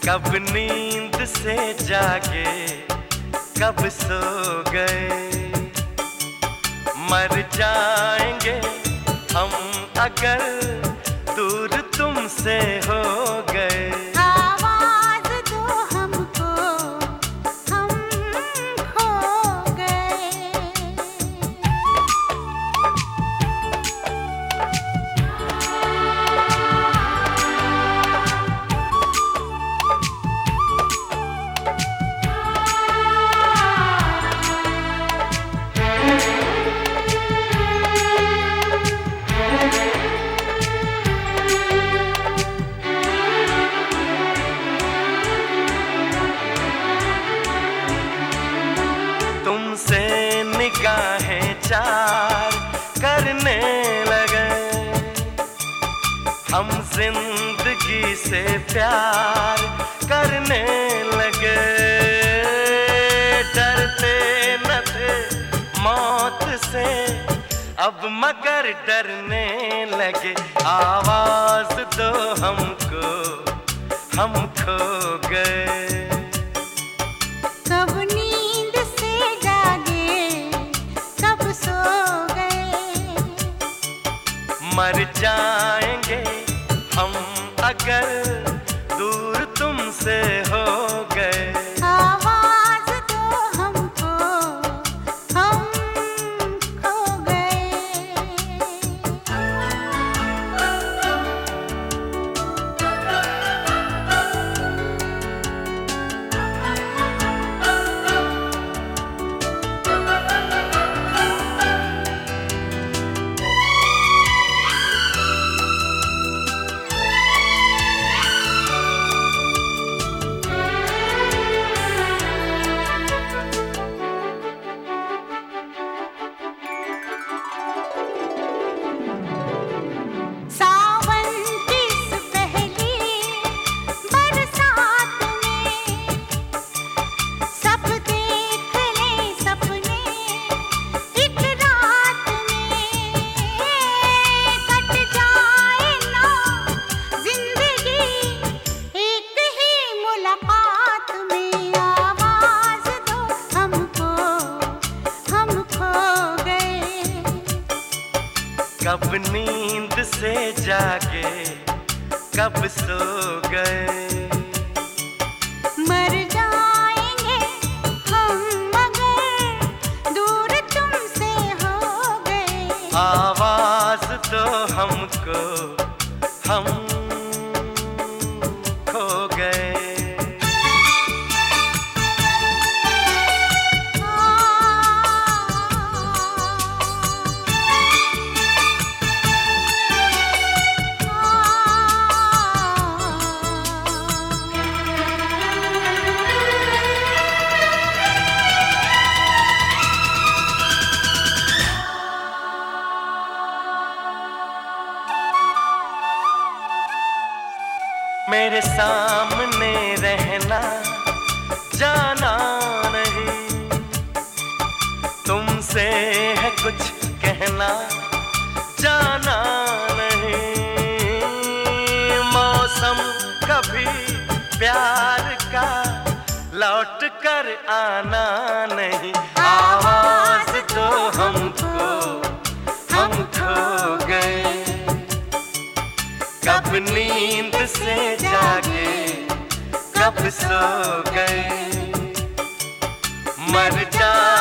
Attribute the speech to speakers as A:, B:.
A: कब नींद से जागे, कब सो गए। मर जाएंगे हम अगर दूर तुमसे हो गए।
B: आवाज दो हमको, हम खो गए।
A: तुमसे निगाहें चार करने लगे, हम जिंदगी से प्यार करने लगे। डरते न थे मौत से, अब मगर डरने लगे। आवाज दो हमको, हम खो गए।
B: कब नींद से जागे, कब सो गए।
A: मर जाएंगे हम अगर दूर तुमसे हो गए।
B: आवाज दो हमको, हम खो गए। सावन की इस पहली बरसात में सब देख ले सपने एक रात में। कट जाए ना जिंदगी एक ही मुलाकात में। आवाज दो हमको, हम खो गए।
A: कब नींद से जागे, कब सो गए।
B: मर जाएंगे हम मगर दूर तुमसे हो गए।
A: आवाज दो हमको, हम खो गए। मेरे सामने रहना, जाना नहीं। तुमसे है कुछ कहना, जाना नहीं। मौसम कभी प्यार का लौट कर आना नहीं। आवाज दो हमको, हम खो गए। कब नींद से जागे, कब सो गए। मर जा